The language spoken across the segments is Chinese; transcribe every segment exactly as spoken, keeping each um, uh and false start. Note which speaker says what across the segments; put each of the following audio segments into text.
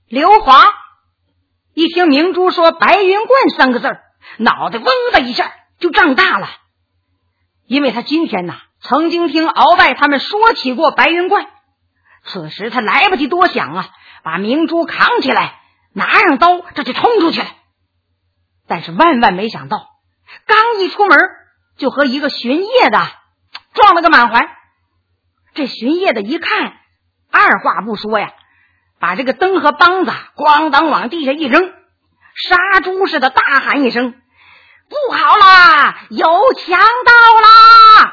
Speaker 1: 刘华一听明珠说白云观三个字儿，脑袋嗡的一下就胀大了，因为他今天呐曾经听鳌拜他们说起过白云观。此时他来不及多想啊，把明珠扛起来，拿上刀，这就冲出去了。但是万万没想到，刚一出门就和一个巡夜的撞了个满怀。这巡夜的一看，二话不说呀，把这个灯和梆子咣当往地下一扔，杀猪似的大喊一声：不好啦，有强盗啦！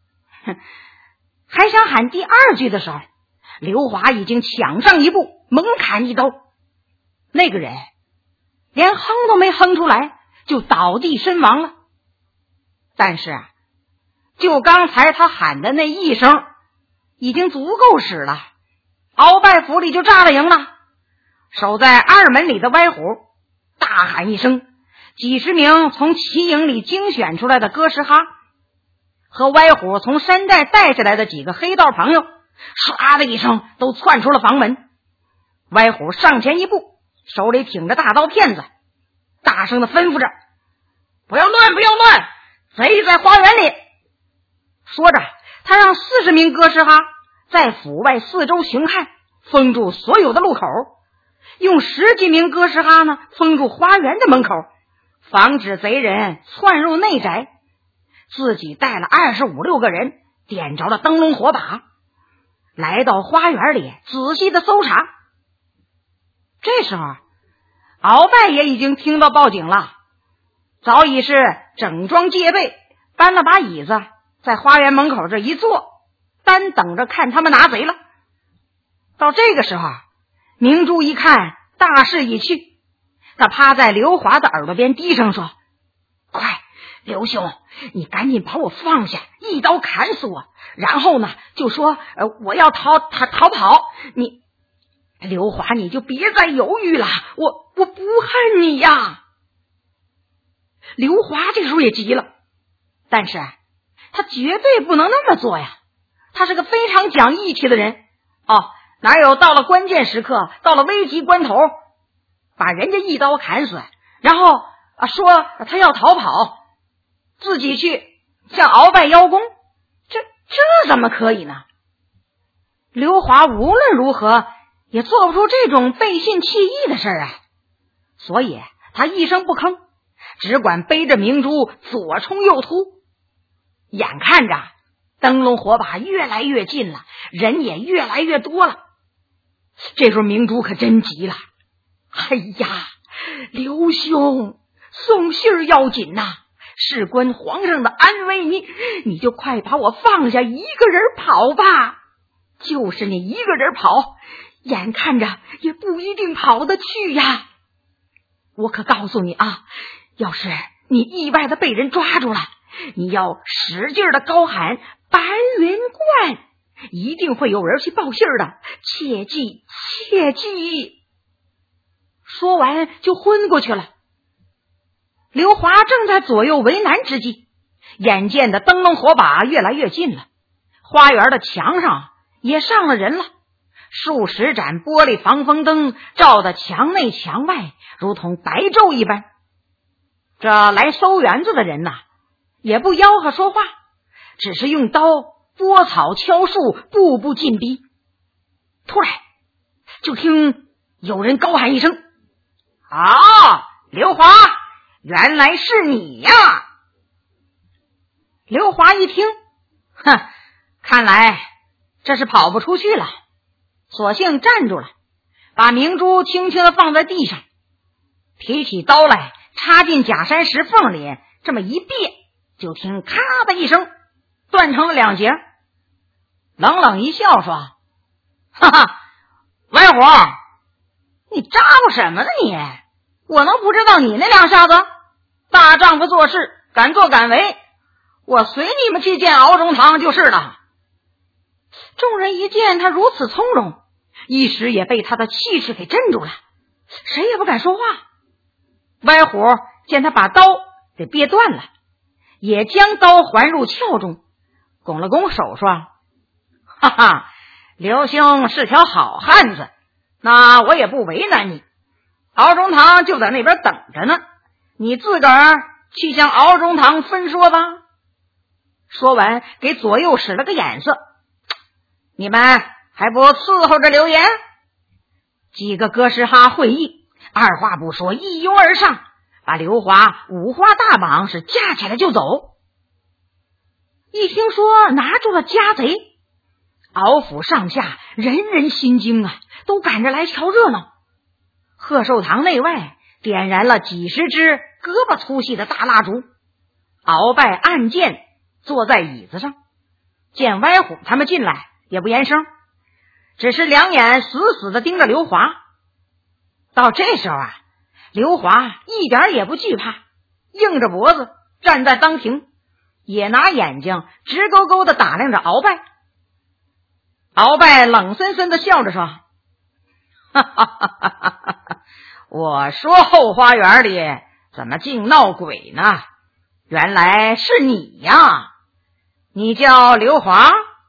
Speaker 1: 还想喊第二句的时候，刘华已经抢上一步，猛砍一刀。那个人连哼都没哼出来，就倒地身亡了。但是啊，就刚才他喊的那一声已经足够使了，鳌拜府里就炸了营了。守在二门里的歪虎大喊一声，几十名从旗营里精选出来的哥什哈和歪虎从山寨带下来的几个黑道朋友，唰的一声都窜出了房门。歪虎上前一步，手里挺着大刀片子，大声的吩咐着：不要乱，不要乱，贼在花园里。说着，他让四十名哥什哈在府外四周巡看，封住所有的路口，用十几名哥什哈呢封住花园的门口，防止贼人窜入内宅。自己带了二十五六个人，点着了灯笼火把，来到花园里仔细的搜查。这时候鳌拜也已经听到报警了，早已是整装戒备，搬了把椅子在花园门口这一坐，单等着看他们拿贼了。到这个时候，明珠一看大势已去，他趴在刘华的耳朵边低声说：快，刘兄，你赶紧把我放下，一刀砍死我，然后呢就说呃我要逃逃逃跑。你刘华，你就别再犹豫了，我我不恨你呀。刘华这时候也急了，但是他绝对不能那么做呀，他是个非常讲义气的人哦，哪有到了关键时刻，到了危急关头把人家一刀砍死，然后啊说他要逃跑，自己去向鳌拜邀功，这这怎么可以呢？刘华无论如何也做不出这种背信弃义的事儿啊，所以他一声不吭，只管背着明珠左冲右突。眼看着灯笼火把越来越近了，人也越来越多了。这时候明珠可真急了，哎呀，刘兄，送信儿要紧呐、啊，事关皇上的安危，你你就快把我放下，一个人跑吧。就是你一个人跑，眼看着也不一定跑得去呀。我可告诉你啊，要是你意外的被人抓住了，你要使劲的高喊白云观，一定会有人去报信的，切记切记。说完就昏过去了。刘华正在左右为难之际，眼见的灯笼火把越来越近了，花园的墙上也上了人了，数十盏玻璃防风灯照得墙内墙外如同白昼一般。这来收园子的人呐、啊，也不吆喝说话，只是用刀拨草敲树，步步进逼。突然就听有人高喊一声：啊，刘华，原来是你呀！刘华一听，哼，看来这是跑不出去了，索性站住了，把明珠轻轻地放在地上，提起刀来插进假山石缝里，这么一别，就听咔的一声断成了两截，冷冷一笑说：哈哈，歪火，你咋呼什么呢你？我能不知道你那两下子？大丈夫做事敢作敢为，我随你们去见敖中堂就是了。众人一见他如此从容，一时也被他的气势给镇住了，谁也不敢说话。歪虎见他把刀给别断了，也将刀环入鞘中，拱了拱手说：哈哈，刘兄是条好汉子， 那我也不为难你，敖中堂就在那边等着呢，你自个儿去向敖中堂分说吧。说完给左右使了个眼色，你们还不伺候着留言？几个哥斯哈会意，二话不说一拥而上，把刘华五花大绑是架起来就走。一听说拿住了家贼，敖府上下人人心惊啊，都赶着来瞧热闹。贺寿堂内外点燃了几十支胳膊粗细的大蜡烛。鳌拜按剑坐在椅子上，见歪虎他们进来也不言声，只是两眼死死地盯着刘华。到这时候啊，刘华一点也不惧怕，硬着脖子站在当庭，也拿眼睛直勾勾地打量着鳌拜。鳌拜冷森森地笑着说，哈哈哈哈哈哈，我说后花园里怎么净闹鬼呢？原来是你呀！你叫刘华？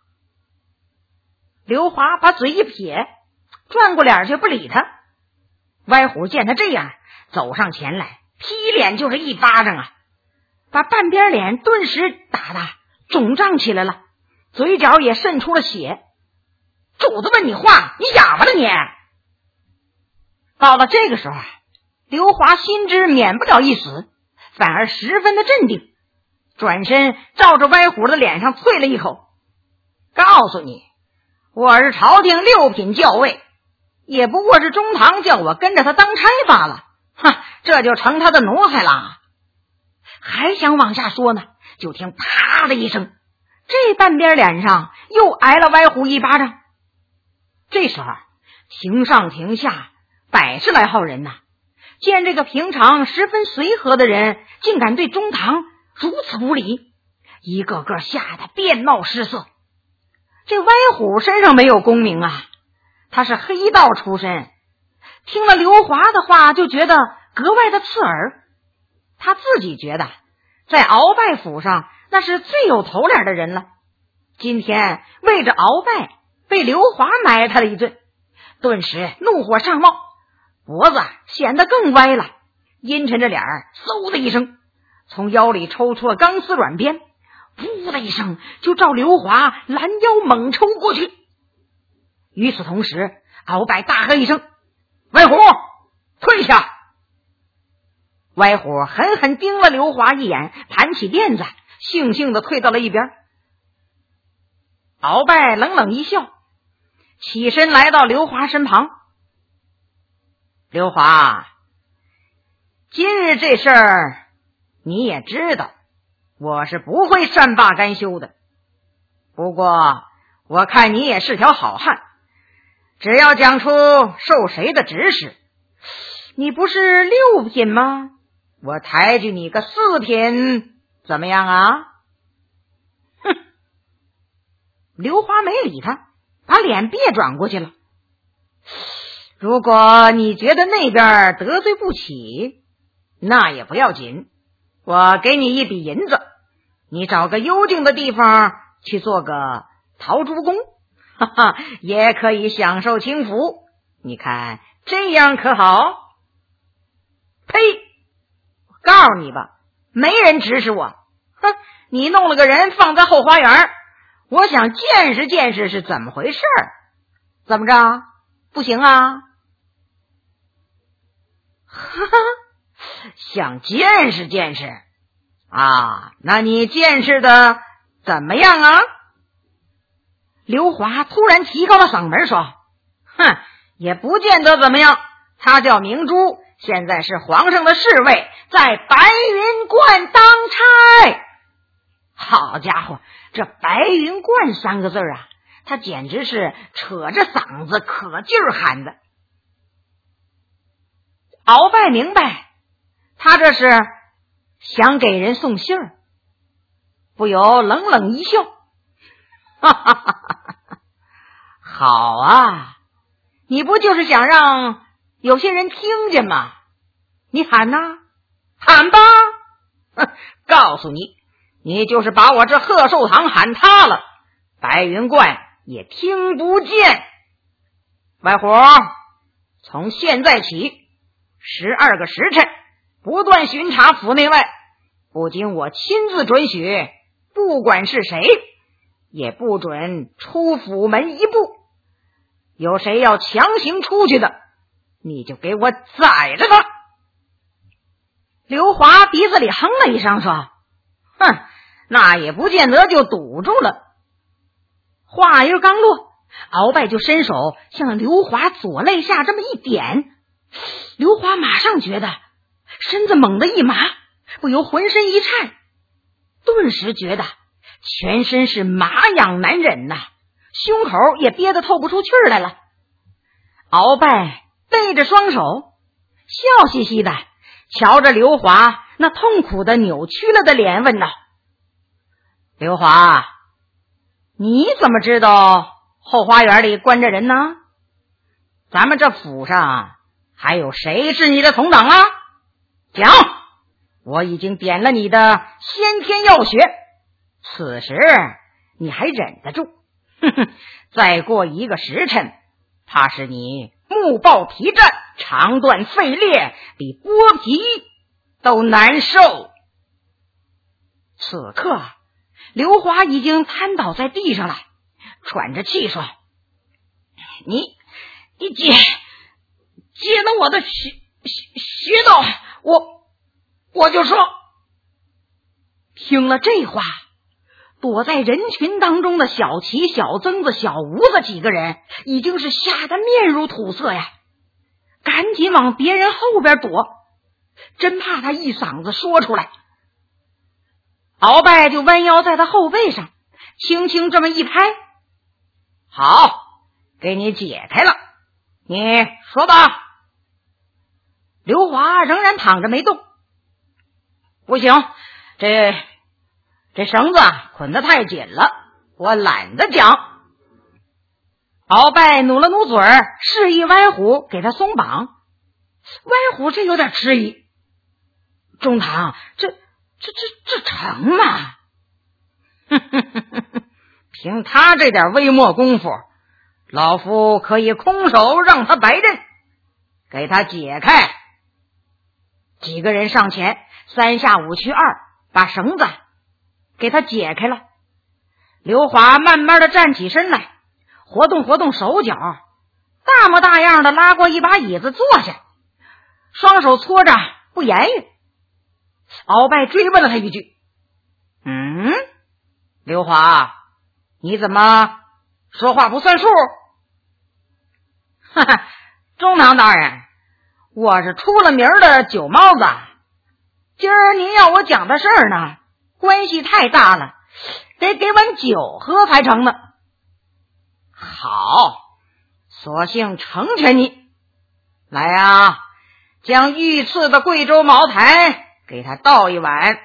Speaker 1: 刘华把嘴一撇，转过脸去不理他。歪虎见他这样，走上前来，劈脸就是一巴掌啊，把半边脸顿时打得肿胀起来了，嘴角也渗出了血。主子问你话，你哑巴了你？到了这个时候，刘华心知免不了一死，反而十分的镇定，转身照着歪虎的脸上啐了一口，告诉你，我是朝廷六品校尉，也不过是中堂叫我跟着他当差罢了，哈，这就成他的奴才了。还想往下说呢，就听啪的一声，这半边脸上又挨了歪虎一巴掌。这时候庭上庭下百十来号人呐、啊，见这个平常十分随和的人竟敢对中堂如此无礼，一个个吓得面貌失色。这歪虎身上没有功名啊，他是黑道出身，听了刘华的话就觉得格外的刺耳。他自己觉得在鳌拜府上那是最有头脸的人了，今天为着鳌拜被刘华埋汰了一顿，顿时怒火上冒，脖子显得更歪了，阴沉着脸儿，嗖的一声从腰里抽出了钢丝软鞭，噗的一声就照刘华拦腰猛抽过去。与此同时，鳌拜大喝一声，歪虎退下。歪虎狠狠盯了刘华一眼，盘起辫子，悻悻地退到了一边。鳌拜冷冷一笑，起身来到刘华身旁。刘华，今日这事儿你也知道，我是不会善罢甘休的。不过我看你也是条好汉，只要讲出受谁的指使，你不是六品吗？我抬举你个四品怎么样啊？哼！刘华没理他，把脸别转过去了。如果你觉得那边得罪不起，那也不要紧，我给你一笔银子，你找个幽静的地方去做个陶朱公，哈哈，也可以享受清福。你看这样可好？呸！我告诉你吧，没人指使我。哼，你弄了个人放在后花园，我想见识见识是怎么回事儿。怎么着？不行啊？哈哈，想见识见识啊？那你见识的怎么样啊？刘华突然提高了嗓门说，哼，也不见得怎么样，他叫明珠，现在是皇上的侍卫，在白云观当差。好家伙，这白云观三个字啊，他简直是扯着嗓子可劲儿喊的。鳌拜明白，他这是想给人送信儿，不由冷冷一笑，哈哈哈哈，好啊，你不就是想让有些人听见吗？你喊呐，喊吧！哼，告诉你，你就是把我这贺寿堂喊塌了，白云观也听不见。歪虎， 从现在起十二个时辰不断巡查府内外，不经我亲自准许，不管是谁也不准出府门一步。有谁要强行出去的，你就给我宰着他。刘华鼻子里哼了一声说，哼，那也不见得就堵住了。话音刚落，鳌拜就伸手向刘华左肋下这么一点，刘华马上觉得身子猛地一麻，不由浑身一颤，顿时觉得全身是麻痒难忍呐，胸口也憋得透不出气来了。鳌拜背着双手，笑嘻嘻的瞧着刘华那痛苦的扭曲了的脸，问道：刘华，你怎么知道后花园里关着人呢？咱们这府上还有谁是你的同党啊？讲，我已经点了你的先天要穴，此时你还忍得住？哼哼，再过一个时辰，怕是你目暴皮绽，肠断肺裂，比剥皮都难受。此刻刘华已经瘫倒在地上了，喘着气说：你你解解了我的穴穴道，我我就说。听了这话，躲在人群当中的小齐、小曾子、小吴子几个人已经是吓得面如土色呀，赶紧往别人后边躲，真怕他一嗓子说出来。鳌拜就弯腰在他后背上轻轻这么一拍，好，给你解开了，你说吧。刘华仍然躺着没动。不行，这这绳子捆得太紧了，我懒得讲。鳌拜努了努嘴儿，示意歪虎给他松绑。歪虎这有点迟疑，中堂，这这这这成吗？凭他这点微末功夫，老夫可以空手让他白刃，给他解开。几个人上前，三下五去二，把绳子给他解开了。刘华慢慢的站起身来，活动活动手脚，大模大样的拉过一把椅子坐下，双手搓着不言语。鳌拜追问了他一句：嗯，刘华，你怎么说话不算数？哈哈，中堂大人，我是出了名的酒猫子，今儿您要我讲的事儿呢，关系太大了，得给碗酒喝才成呢。好，索性成全你。来啊，将御赐的贵州茅台给他倒一碗。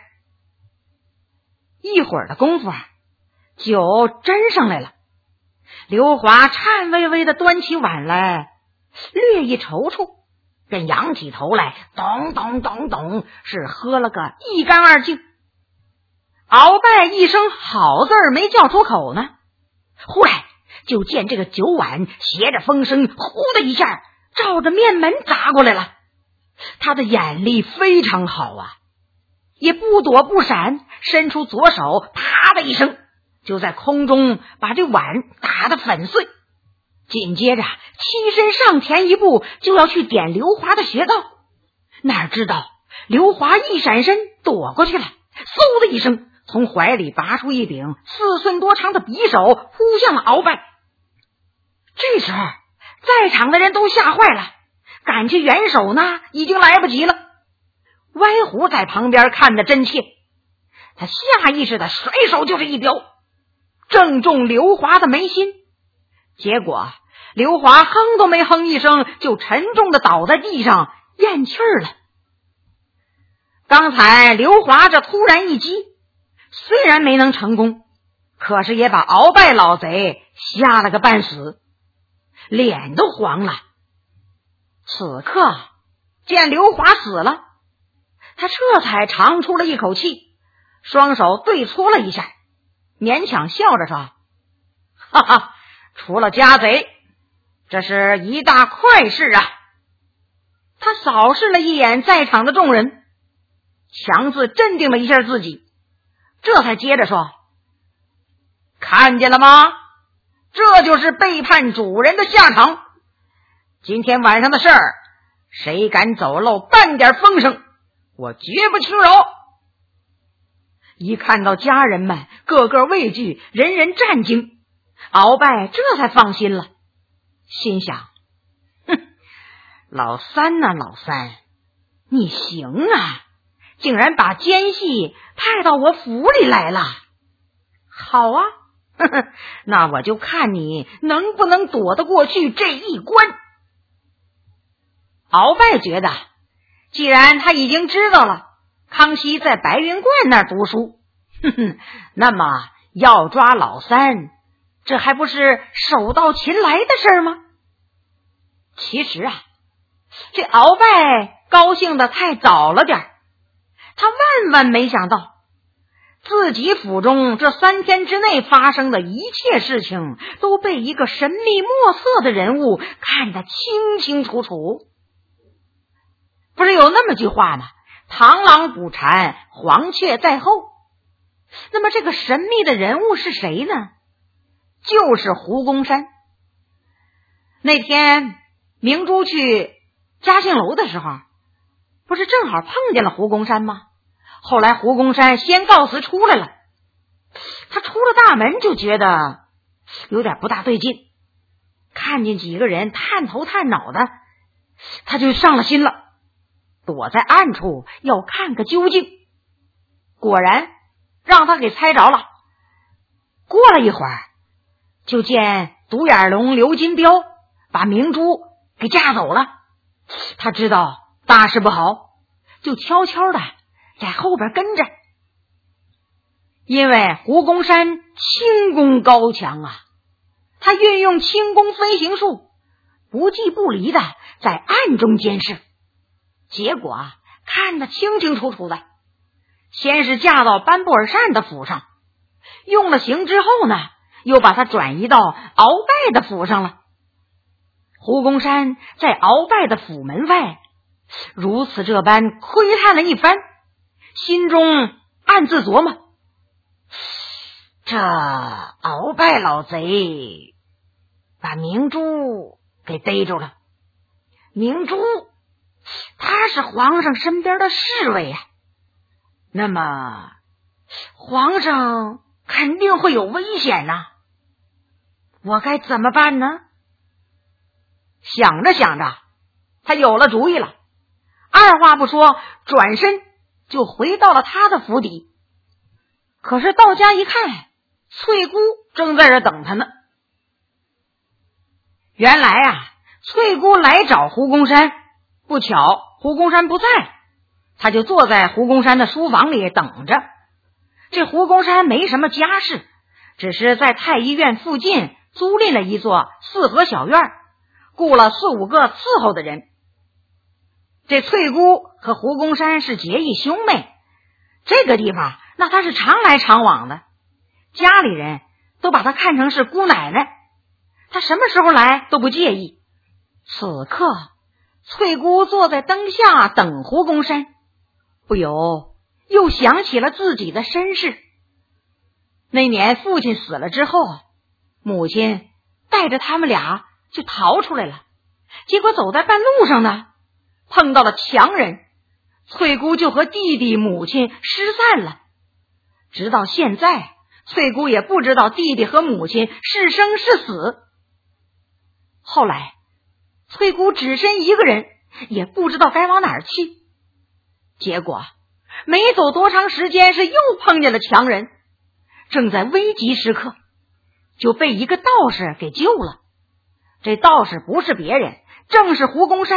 Speaker 1: 一会儿的功夫啊，酒斟上来了。刘华颤巍巍的端起碗来，略一踌躇，便仰起头来，咚咚咚咚，是喝了个一干二净。鳌拜一声好字儿没叫出口呢，忽然就见这个酒碗携着风声，呼的一下照着面门砸过来了。他的眼力非常好啊，也不躲不闪，伸出左手，啪的一声就在空中把这碗打得粉碎。紧接着欺身上前一步，就要去点刘华的穴道，哪知道刘华一闪身躲过去了，嗖的一声从怀里拔出一柄四寸多长的匕首，扑向了鳌拜。这时候在场的人都吓坏了，赶去援手呢，已经来不及了。歪虎在旁边看得真切，他下意识的甩手就是一镖，正中刘华的眉心。结果刘华哼都没哼一声，就沉重的倒在地上咽气儿了。刚才刘华这突然一击，虽然没能成功，可是也把鳌拜老贼吓了个半死，脸都黄了。此刻见刘华死了，他这才长出了一口气，双手对搓了一下，勉强笑着说：哈哈，除了家贼，这是一大快事啊。 他扫视了一眼在场的众人，强自镇定了一下自己，这才接着说：看见了吗？这就是背叛主人的下场。今天晚上的事儿，谁敢走漏半点风声，我绝不轻饶。一看到家人们个个畏惧，人人战惊，鳌拜这才放心了，心想：哼，老三呐、啊、老三，你行啊，竟然把奸细派到我府里来了。好啊，呵呵，那我就看你能不能躲得过去这一关。鳌拜觉得，既然他已经知道了康熙在白云观那儿读书，哼哼，那么要抓老三，这还不是手到擒来的事儿吗？其实啊，这鳌拜高兴的太早了点儿，他万万没想到，自己府中这三天之内发生的一切事情，都被一个神秘莫测的人物看得清清楚楚。不是有那么句话吗？螳螂捕蝉，黄雀在后。那么这个神秘的人物是谁呢？就是胡公山。那天明珠去嘉兴楼的时候，不是正好碰见了胡公山吗？后来胡公山先告辞出来了，他出了大门就觉得有点不大对劲，看见几个人探头探脑的，他就上了心了，躲在暗处要看个究竟。果然让他给猜着了。过了一会儿，就见独眼龙刘金彪把明珠给架走了。他知道大事不好，就悄悄的在后边跟着。因为胡公山轻功高强啊，他运用轻功飞行术，不计不离的在暗中监视。结果啊，看得清清楚楚的。先是架到班布尔善的府上，用了刑之后呢，又把他转移到鳌拜的府上了。胡公山在鳌拜的府门外如此这般窥探了一番，心中暗自琢磨：这鳌拜老贼把明珠给逮住了。明珠他是皇上身边的侍卫啊，那么皇上肯定会有危险呐、啊，我该怎么办呢？想着想着，他有了主意了，二话不说，转身就回到了他的府邸。可是到家一看，翠姑正在这等他呢。原来啊，翠姑来找胡公山，不巧胡公山不在，他就坐在胡公山的书房里等着。这胡公山没什么家事，只是在太医院附近租赁了一座四合小院，雇了四五个伺候的人。这翠姑和胡公山是结义兄妹，这个地方那他是常来常往的，家里人都把他看成是姑奶奶，他什么时候来都不介意。此刻翠姑坐在灯下等胡公山，不由又想起了自己的身世。那年父亲死了之后，母亲带着他们俩就逃出来了，结果走在半路上呢，碰到了强人，翠姑就和弟弟母亲失散了。直到现在，翠姑也不知道弟弟和母亲是生是死。后来翠姑只身一个人，也不知道该往哪儿去。结果没走多长时间，是又碰见了强人，正在危急时刻就被一个道士给救了。这道士不是别人，正是胡公山。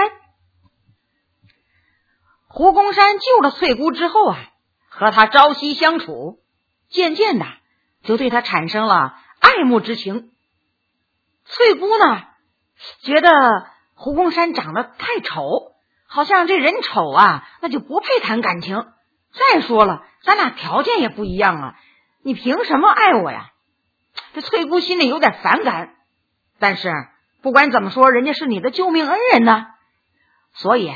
Speaker 1: 胡公山救了翠姑之后啊，和他朝夕相处，渐渐的就对他产生了爱慕之情。翠姑呢，觉得胡公山长得太丑，好像这人丑啊，那就不配谈感情。再说了，咱俩条件也不一样啊，你凭什么爱我呀？这翠姑心里有点反感，但是不管怎么说，人家是你的救命恩人呢，所以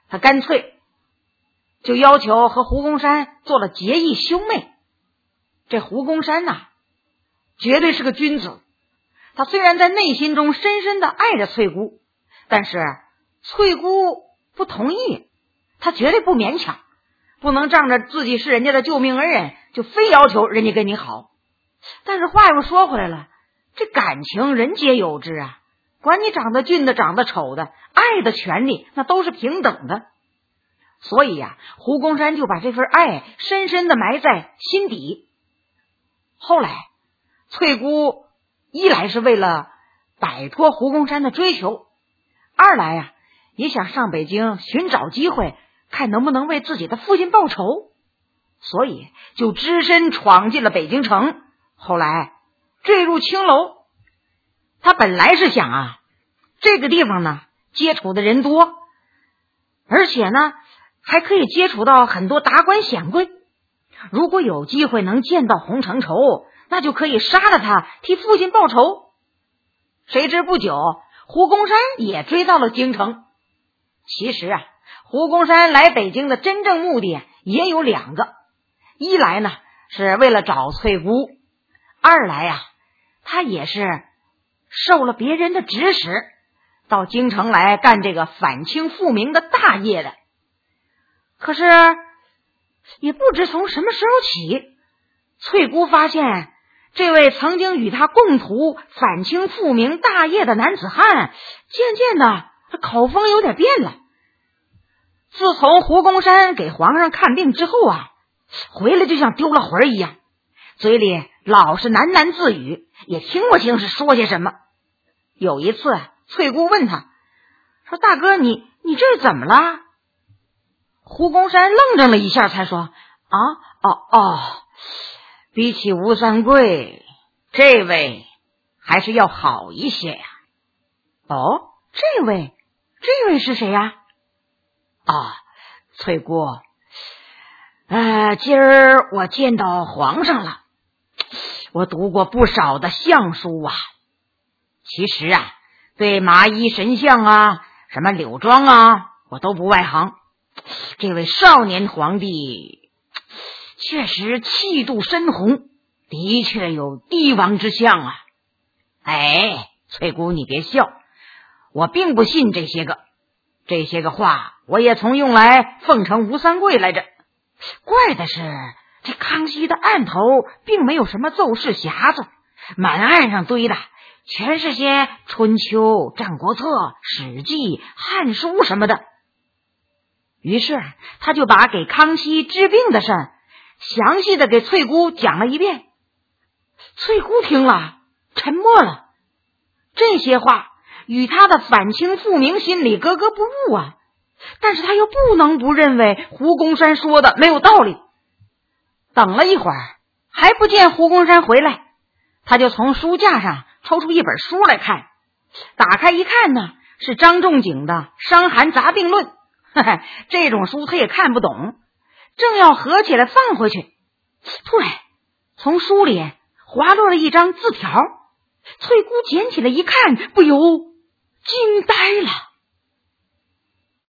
Speaker 1: 他干脆就要求和胡公山做了结义兄妹。这胡公山呐、啊，绝对是个君子。他虽然在内心中深深的爱着翠姑，但是翠姑不同意，他绝对不勉强，不能仗着自己是人家的救命恩人，就非要求人家跟你好。但是话又说回来了，这感情人皆有之啊，管你长得俊的长得丑的，爱的权利那都是平等的。所以呀、啊，胡公山就把这份爱深深的埋在心底。后来翠姑一来是为了摆脱胡公山的追求，二来呀、啊，也想上北京寻找机会，看能不能为自己的父亲报仇，所以就只身闯进了北京城，后来坠入青楼。他本来是想啊，这个地方呢接触的人多，而且呢还可以接触到很多达官显贵，如果有机会能见到洪承畴，那就可以杀了他，替父亲报仇。谁知不久胡公山也追到了京城。其实啊，胡公山来北京的真正目的也有两个，一来呢是为了找翠姑，二来啊他也是受了别人的指使，到京城来干这个反清复明的大业的。可是也不知从什么时候起，翠姑发现这位曾经与他共图反清复明大业的男子汉，渐渐的口风有点变了。自从胡公山给皇上看病之后啊，回来就像丢了魂一样，嘴里老是喃喃自语，也听不清是说些什么。有一次翠姑问他说，大哥你你这是怎么了？胡公山愣怔了一下才说，啊哦哦，比起吴三桂，这位还是要好一些呀。哦，这位这位是谁呀？啊，翠姑，呃，今儿我见到皇上了，我读过不少的相书啊。其实啊，对麻衣神相啊，什么柳庄啊，我都不外行。这位少年皇帝确实气度深宏，的确有帝王之相啊。哎，翠姑你别笑，我并不信这些个，这些个话我也曾用来奉承吴三桂来着。怪的是这康熙的案头并没有什么奏事匣子，满案上堆的全是些春秋、战国策、史记、汉书什么的。于是他就把给康熙治病的事儿详细的给翠姑讲了一遍。翠姑听了沉默了，这些话与他的反清复明心里格格不入啊，但是他又不能不认为胡公山说的没有道理。等了一会儿还不见胡公山回来，他就从书架上抽出一本书来看，打开一看呢，是张仲景的《伤寒杂病论》。这种书他也看不懂，正要合起来放回去，突然从书里滑落了一张字条，翠姑捡起来一看，不由惊呆了。